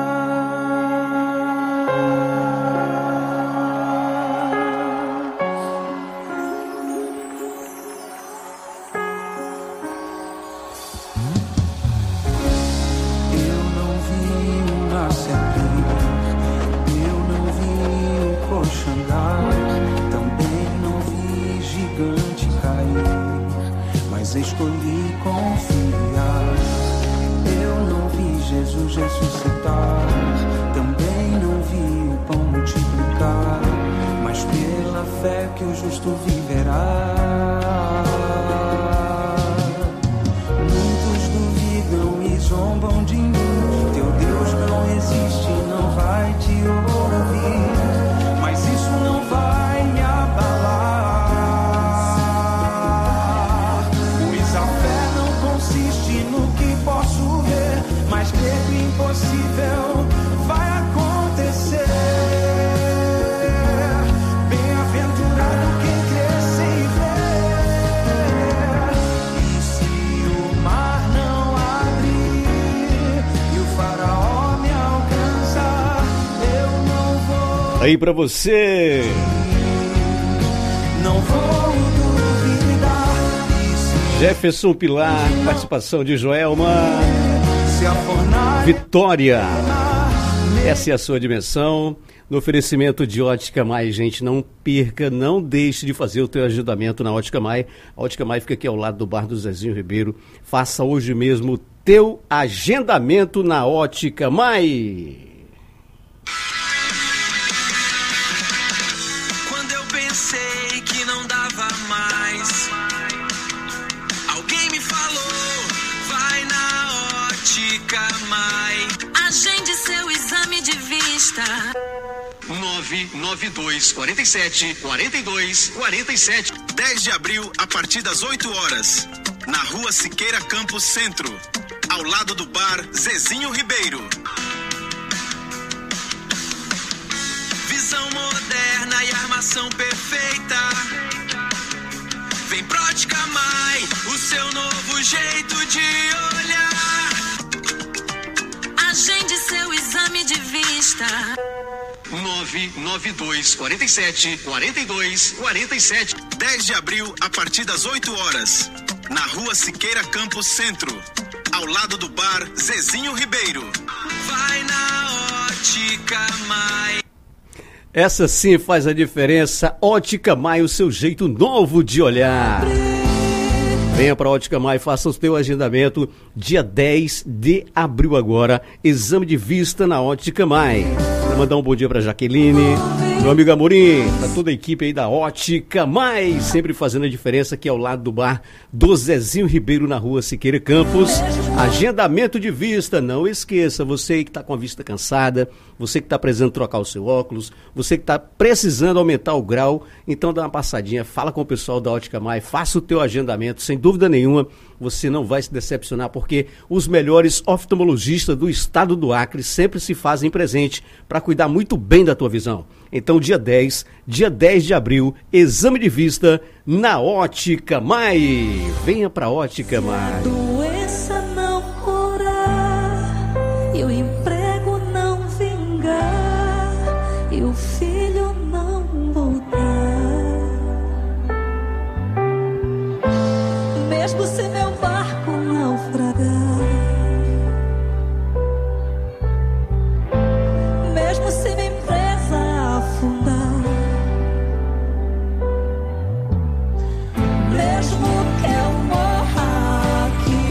Speaker 9: Escolhi confiar. Eu não vi Jesus ressuscitar, também não vi o pão multiplicar, mas pela fé que o justo viverá. Muitos duvidam e zombam de mim. Teu Deus não existe, não vai te ouvir, mas isso não vai me abalar. Mas crer que o impossível vai acontecer. Bem-aventurado quem crê sem ver. E se o mar não abrir e o faraó me alcançar, eu não vou.
Speaker 5: Aí pra você.
Speaker 9: Não vou duvidar.
Speaker 5: Jefferson Pilar, participação de Joelma. Vitória, essa é a sua dimensão. No oferecimento de Ótica Mai, gente, não perca, não deixe de fazer o teu agendamento na Ótica Mai. A Ótica Mai fica aqui ao lado do bar do Zezinho Ribeiro. Faça hoje mesmo o teu agendamento na Ótica Mai.
Speaker 7: Quando eu pensei que não dava mais, alguém me falou, vai na Ótica Mai. Agende seu exame de vista.
Speaker 8: nove nove dois, quarenta e sete, quarenta e dois, quarenta e sete. dez de abril, a partir das oito horas. Na rua Siqueira Campos Centro. Ao lado do bar Zezinho Ribeiro.
Speaker 7: Visão moderna e armação perfeita. Vem pra Ótica Mai, o seu novo jeito de olhar. Agende seu exame de vista.
Speaker 8: nove nove dois, quarenta e sete, quarenta e dois, quarenta e sete. dez de abril, a partir das oito horas. Na rua Siqueira Campos Centro. Ao lado do bar Zezinho Ribeiro.
Speaker 7: Vai na Ótica Mai.
Speaker 5: Essa sim faz a diferença. Ótica Mai, o seu jeito novo de olhar. Venha para a Ótica Mai, faça o seu agendamento dia dez de abril agora. Exame de vista na Ótica Mai. Vou mandar um bom dia para Jaqueline, meu amigo Amorim, para toda a equipe aí da Ótica Mai, sempre fazendo a diferença aqui ao lado do bar do Zezinho Ribeiro, na rua Siqueira Campos. Agendamento de vista, não esqueça, você que está com a vista cansada, você que está precisando trocar o seu óculos, você que está precisando aumentar o grau, então dá uma passadinha, fala com o pessoal da Ótica Mai, faça o teu agendamento, sem dúvida nenhuma, você não vai se decepcionar, porque os melhores oftalmologistas do estado do Acre sempre se fazem presente para cuidar muito bem da tua visão. Então, dia dez, dia dez de abril, exame de vista na Ótica Mai. Venha pra Ótica Mai.
Speaker 11: Doença não curar, e o emprego não vingar, e o filho não voltar. Mesmo se meu barco naufragar, mesmo se minha empresa afundar, mesmo que eu morra aqui,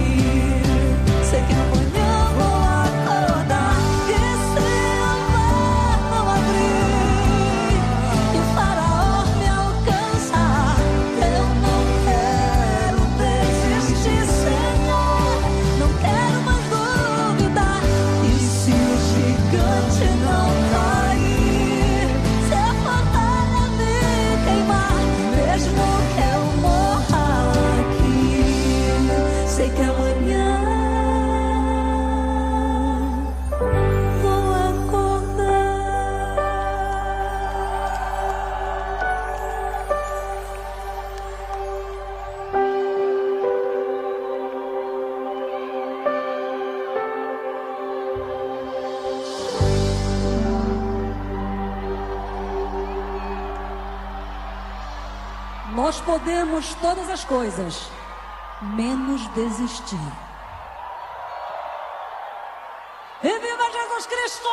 Speaker 12: Nós podemos todas as coisas, menos desistir. E viva Jesus Cristo!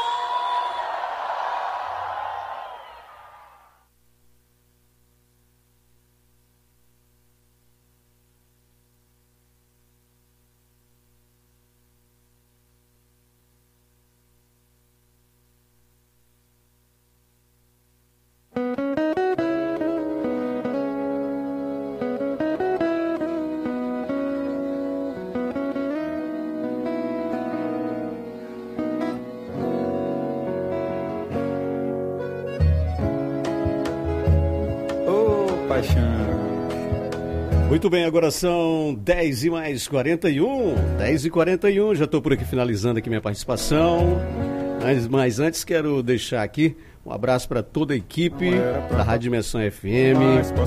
Speaker 5: Muito bem, agora são dez e mais quarenta e um, dez e quarenta e um, já estou por aqui finalizando aqui minha participação, mas, mas antes quero deixar aqui um abraço para toda a equipe da Rádio Dimensão F M,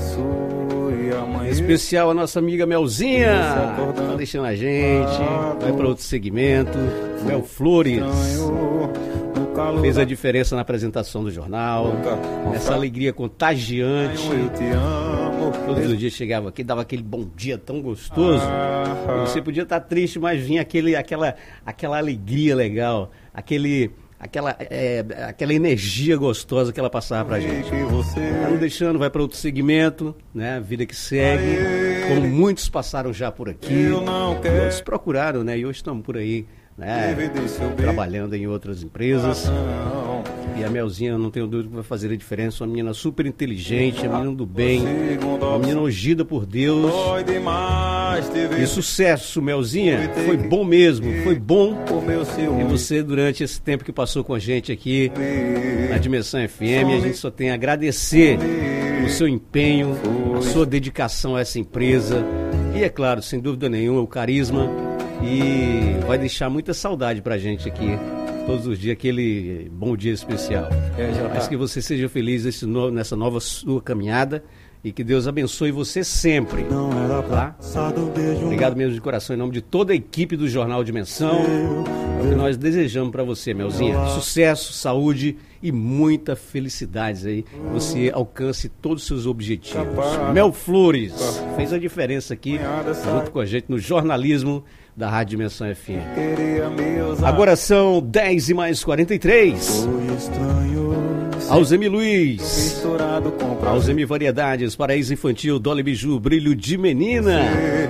Speaker 5: em especial a nossa amiga Melzinha, tá deixando a gente, vai para outro segmento, Mel Flores, fez a diferença na apresentação do jornal, essa alegria contagiante. Todos os dias chegava aqui, dava aquele bom dia tão gostoso. Você podia estar triste, mas vinha aquele, aquela, aquela alegria legal, aquele, aquela, é, aquela energia gostosa que ela passava pra gente. Tá nos deixando, vai para outro segmento, né? Vida que segue. Como muitos passaram já por aqui, outros procuraram, né? E hoje estamos por aí, né? Trabalhando em outras empresas. E a Melzinha, não tenho dúvida que vai fazer a diferença. Uma menina super inteligente, uma menina do bem, uma menina ungida por Deus. E sucesso, Melzinha. Foi bom mesmo, foi bom. E você, durante esse tempo que passou com a gente aqui na Dimensão F M, a gente só tem a agradecer o seu empenho, a sua dedicação a essa empresa. E é claro, sem dúvida nenhuma, o carisma. E vai deixar muita saudade pra gente aqui todos os dias, aquele bom dia especial. É, já tá. Mas que você seja feliz nesse no, nessa nova sua caminhada e que Deus abençoe você sempre. Não era tá? Obrigado mesmo de coração, em nome de toda a equipe do Jornal Dimensão. É o que nós desejamos para você, Melzinha. Sucesso, saúde e muita felicidade aí. Você alcance todos os seus objetivos. Mel Flores fez a diferença aqui, junto com a gente no jornalismo da Rádio Dimensão F M. Agora são dez e mais quarenta e três. Alzemi Luiz, Alzemi Variedades, Paraíso Infantil, Dolly Biju, Brilho de Menina.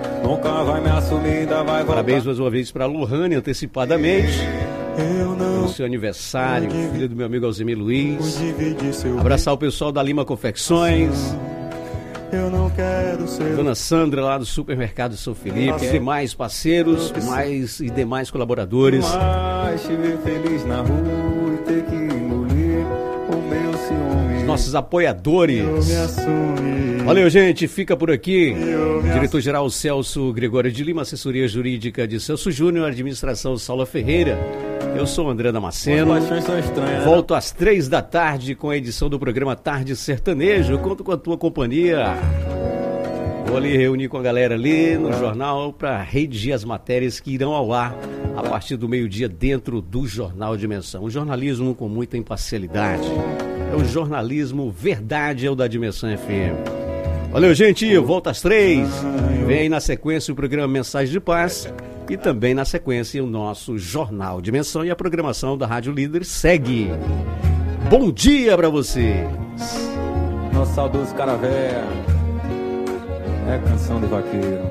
Speaker 5: Parabéns mais uma vez para a Lohane, antecipadamente, no seu aniversário, filho do meu amigo Alzemi Luiz. Abraçar o pessoal da Lima Confecções, eu não quero ser Dona Sandra lá do Supermercado São Felipe, e demais parceiros, mais e demais colaboradores. Mas te ver feliz na rua e ter que engolir o meu ciúme. Os nossos apoiadores. Valeu, gente, fica por aqui. Diretor-geral Celso Gregório de Lima, assessoria jurídica de Celso Júnior, administração Saula Ferreira. Eu sou o André Damasceno. Volto às três da tarde com a edição do programa Tarde Sertanejo. Eu conto com a tua companhia. Vou ali reunir com a galera ali no jornal para redigir as matérias que irão ao ar a partir do meio-dia dentro do Jornal Dimensão. Um jornalismo com muita imparcialidade. É o jornalismo verdade, é o da Dimensão F M. Valeu, gente. Eu volto às três. Vem aí na sequência o programa Mensagem de Paz. E também na sequência o nosso Jornal Dimensão e a programação da Rádio Líder segue. Bom dia pra vocês.
Speaker 14: Nosso saudoso Caravé. É canção de vaqueiro.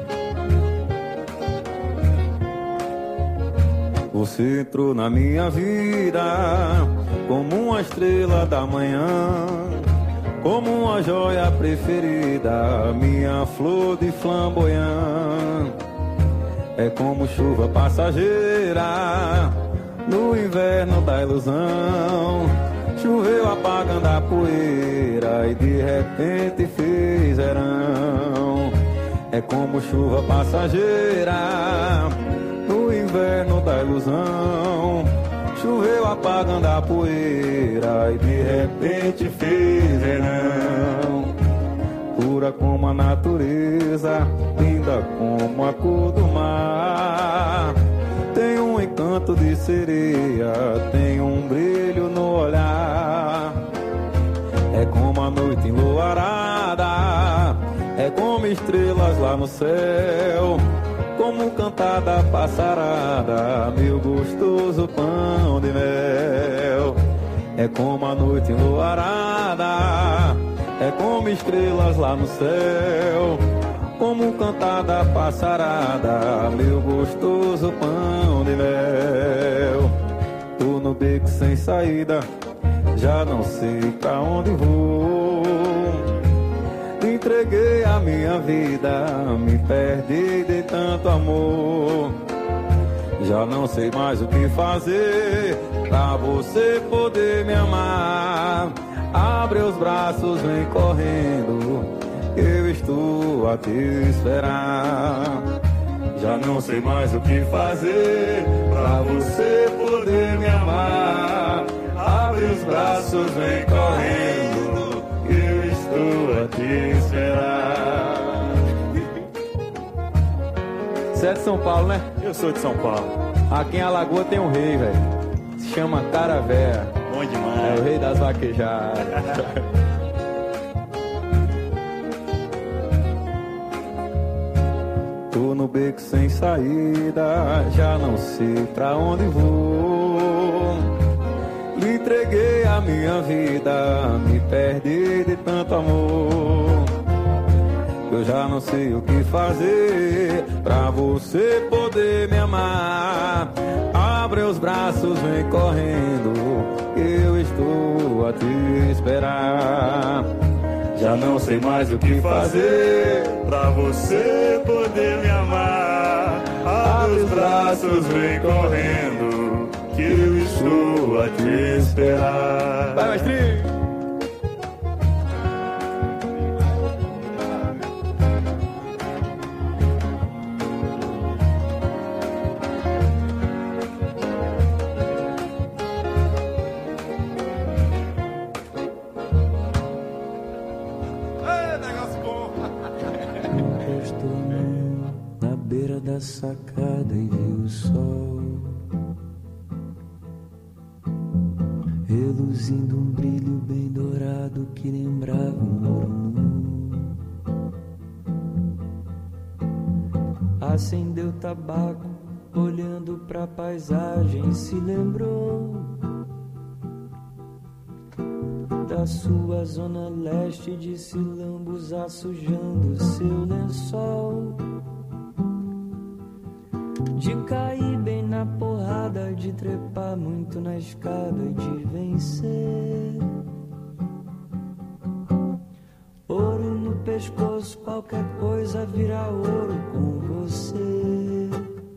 Speaker 14: Você entrou na minha vida como uma estrela da manhã, como uma joia preferida, minha flor de flamboyant. É como chuva passageira no inverno da ilusão. Choveu apagando a poeira e de repente fez verão. É como chuva passageira no inverno da ilusão. Choveu apagando a poeira e de repente fez verão. Pura como a natureza, linda como a cor do mar. Tem um encanto de sereia, tem um brilho no olhar. É como a noite enluarada, é lá no céu, como cantada passarada, meu gostoso pão de mel. É como a noite enluarada, é como estrelas lá no céu, como cantada passarada, meu gostoso pão de mel. Tô no beco sem saída, já não sei pra onde vou. Entreguei a minha vida, me perdi de tanto amor. Já não sei mais o que fazer pra você poder me amar. Abre os braços, vem correndo, eu estou a te esperar. Já não sei mais o que fazer pra você poder me amar. Abre os braços, vem correndo, eu estou a te esperar.
Speaker 15: Você é de São Paulo, né?
Speaker 16: Eu sou de São Paulo.
Speaker 15: Aqui em Alagoas tem um rei, velho. Se chama Caravéia.
Speaker 16: Bom demais.
Speaker 15: É o rei das vaquejadas.
Speaker 14: Tô no beco sem saída, já não sei pra onde vou. Lhe entreguei a minha vida, me perdi de tanto amor. Eu já não sei o que fazer pra você poder me amar. Abre os braços, vem correndo, eu estou a te esperar. Já não sei mais o que fazer pra você poder me amar. Abre os braços, vem correndo, que eu estou a te esperar.
Speaker 15: Vai, mestrinho!
Speaker 13: Da sacada e vi o sol reluzindo um brilho bem dourado que lembrava um ouro nu. Acendeu tabaco, olhando pra paisagem, se lembrou da sua zona leste de silambos assujando seu lençol. De cair bem na porrada, de trepar muito na escada e de vencer. Ouro no pescoço, qualquer coisa vira ouro com você.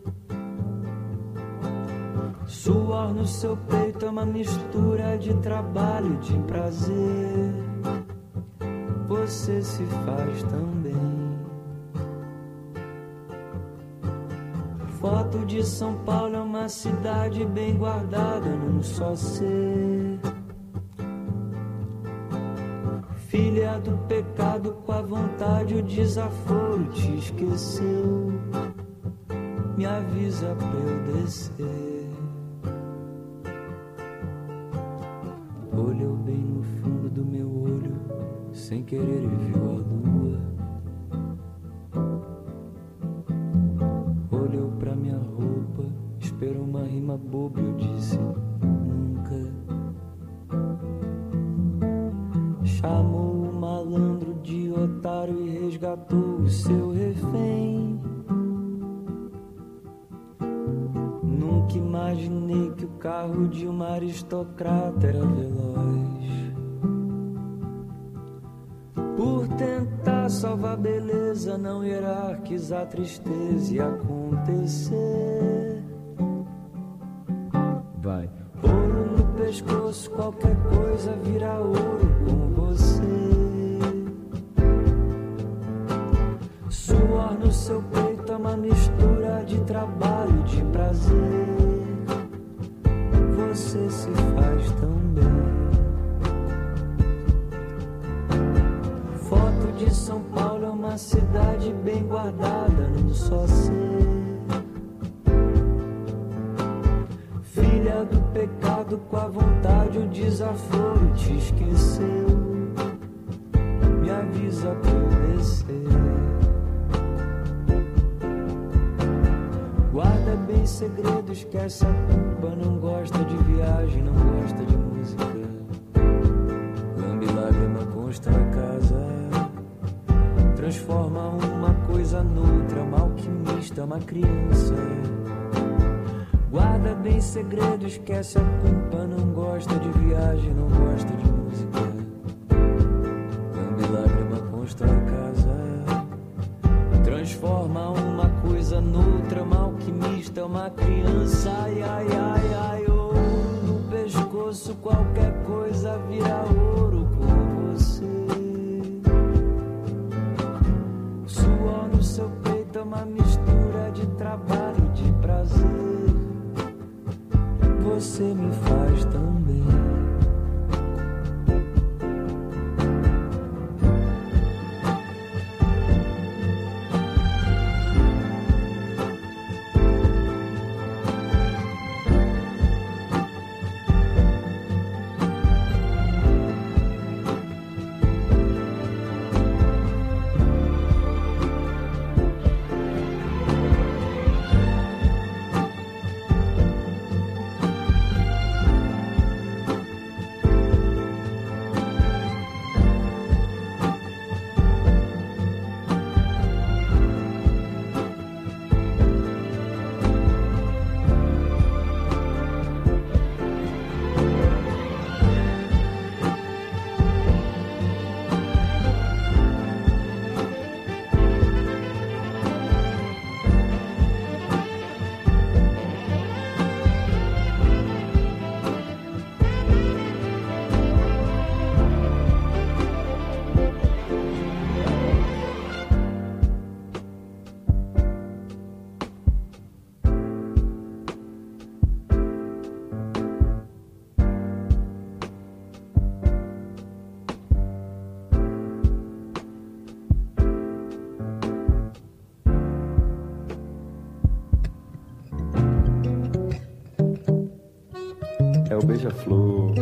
Speaker 13: Suor no seu peito é uma mistura de trabalho e de prazer. Você se faz tão bem. Foto de São Paulo é uma cidade bem guardada num só ser. Filha do pecado, com a vontade o desaforo te esqueceu. Me avisa pra eu descer. Olhou bem no fundo do meu olho, sem querer e viu a lua. Olhou pra minha roupa, esperou uma rima boba e eu disse nunca. Chamou o malandro de otário e resgatou o seu refém. Nunca imaginei que o carro de uma aristocrata era veloz. Por tentar salvar a beleza, não hierarquizar a tristeza e acontecer.
Speaker 10: Vai.
Speaker 13: Ouro no pescoço, qualquer coisa vira ouro com você. Suor no seu peito é uma mistura de trabalho e de prazer. Você se faz tão bem. Foto de São Paulo é uma cidade bem guardada num só ser. Filha do pecado, com a vontade o desaforo te esqueceu. Me avisa pra eu descer. segredo, esquece a culpa. Não gosta de viagem, não gosta de música. Lambe lágrima, constrói casa. Transforma uma coisa noutra, uma alquimista, uma criança. Guarda bem segredo, esquece a culpa. Não gosta de viagem, não gosta de música. Lambe lágrima, constrói casa. Transforma uma coisa noutra, uma alquimista, uma criança. Ai, ai, ai, ai, oh. No pescoço qualquer coisa vira ouro com você. Suor no seu peito é uma mistura de trabalho e de prazer. Você me faz tão bem.
Speaker 14: É o beija-flor.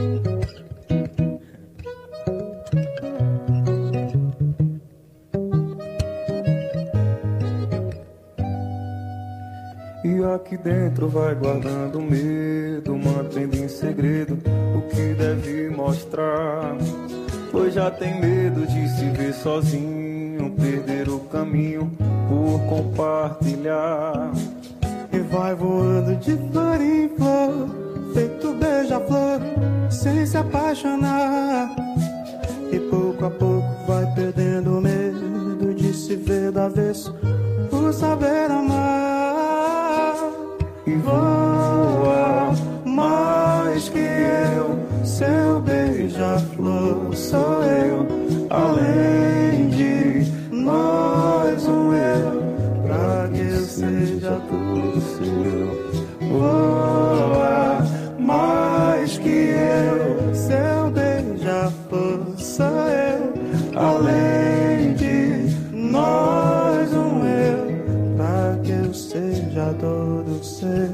Speaker 14: E aqui dentro vai guardando medo, mantendo em segredo o que deve mostrar. Pois já tem medo de se ver sozinho, perder o caminho por compartilhar.
Speaker 16: E vai voando de flor em flor, feito beija-flor, sem se apaixonar. E pouco a pouco vai perdendo o medo de se ver do avesso, por saber amar.
Speaker 14: E voa mais que eu, seu beija-flor sou eu. Além de nós um eu, pra que eu seja tudo seu. Voa mais que eu,
Speaker 16: seu beija-flor sou eu.
Speaker 14: além de
Speaker 16: nós um eu, pra que eu seja todo seu.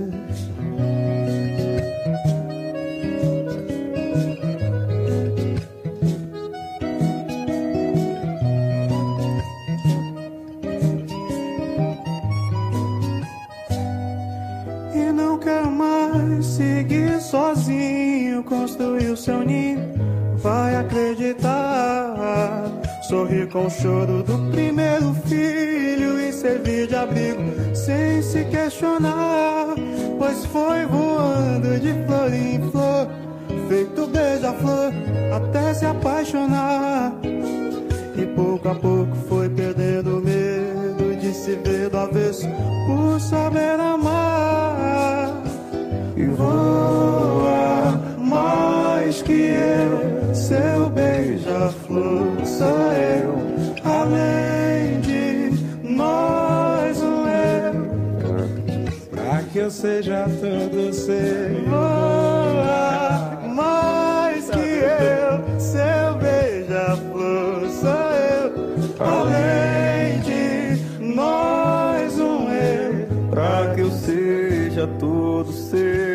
Speaker 16: E não quer mais seguir sozinho, construir seu ninho, vai acreditar. Sorrir com o choro do primeiro filho e servir de abrigo sem se questionar. Pois foi voando de flor em flor, feito beija-flor, até se apaixonar. E pouco a pouco foi perdendo o medo de se ver do avesso, por saber amar.
Speaker 14: E voa mais que eu, seu beija-flor sou eu.
Speaker 16: Além de nós um eu,
Speaker 14: pra que eu seja todo seu.
Speaker 16: Voa mais que eu, seu beija-flor sou eu. Além de nós um eu,
Speaker 14: pra que eu seja todo seu.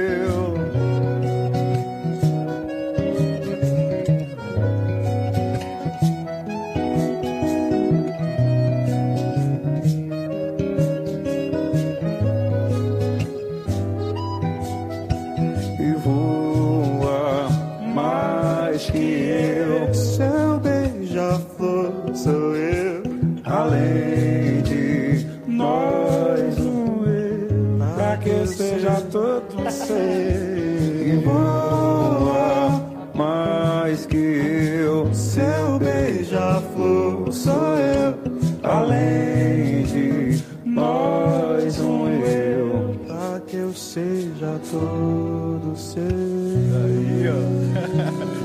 Speaker 14: mais que eu.
Speaker 16: Seu beija-flor sou eu.
Speaker 14: Além de nós, um eu. Pra que eu seja todo ser que voa mais que eu.
Speaker 16: Seu beija-flor sou eu.
Speaker 14: Além de nós, um eu.
Speaker 16: Pra que eu seja todo seu. Aí, ó.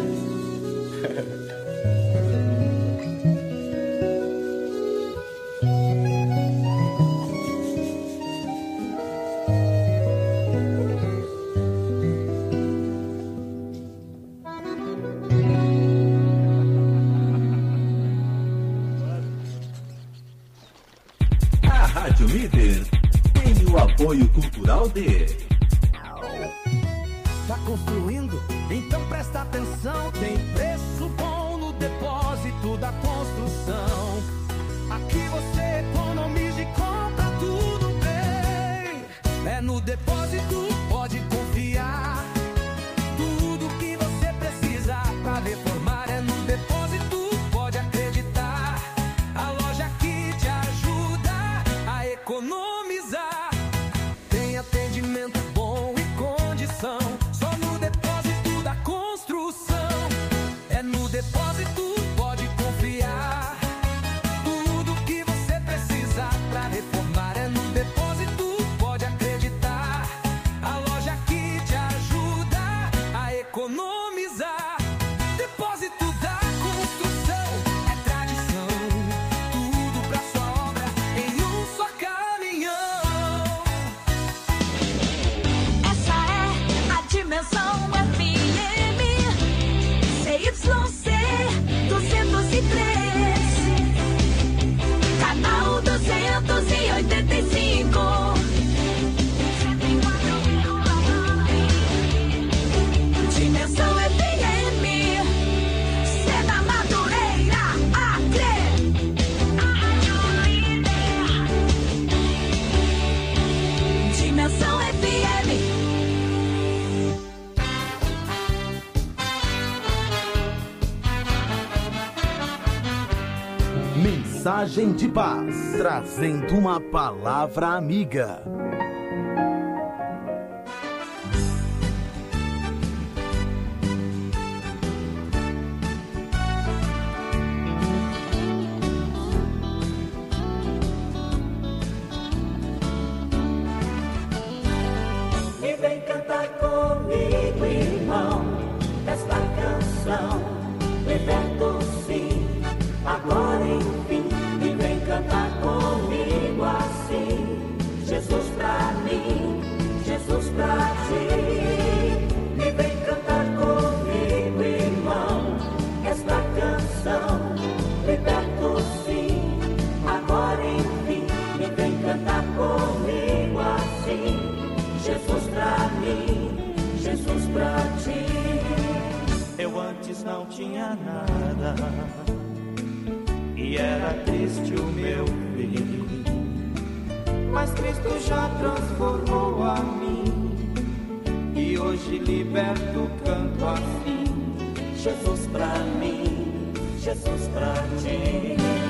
Speaker 17: Rádio Líder tem o apoio cultural de...
Speaker 2: Tá construindo? Então presta atenção. Tem preço bom no depósito da construção. Aqui você economiza e compra tudo bem. É no depósito, pode confiar. Tudo que você precisa pra reformar é no depósito, pode acreditar. A loja que te ajuda a economizar. Tem atendimento bom e condição. Só no depósito da construção. É no depósito, pode confiar. Tudo que você precisa pra reformar é no depósito, pode acreditar. A loja que te ajuda a economizar. Depósito da construção é tradição. Tudo pra sua obra em um só caminhão.
Speaker 1: Essa é a Dimensão F M C Y C duzentos e três, canal duzentos e oitenta e cinco. Dimensão F M, Sena Madureira, Acre. Dimensão F M.
Speaker 17: Mensagem de paz, trazendo uma palavra amiga.
Speaker 2: E vem cantar comigo, irmão, esta canção. Liberto sim, agora enfim. E vem cantar comigo assim. Jesus pra mim, Jesus pra ti. E vem cantar comigo, irmão, esta canção. Liberto sim, agora enfim. E vem cantar comigo assim. Jesus pra mim, Jesus pra ti. Eu antes não tinha nada e era triste o meu fim, mas Cristo já transformou a mim e hoje liberto canto assim. Jesus pra mim, Jesus pra ti.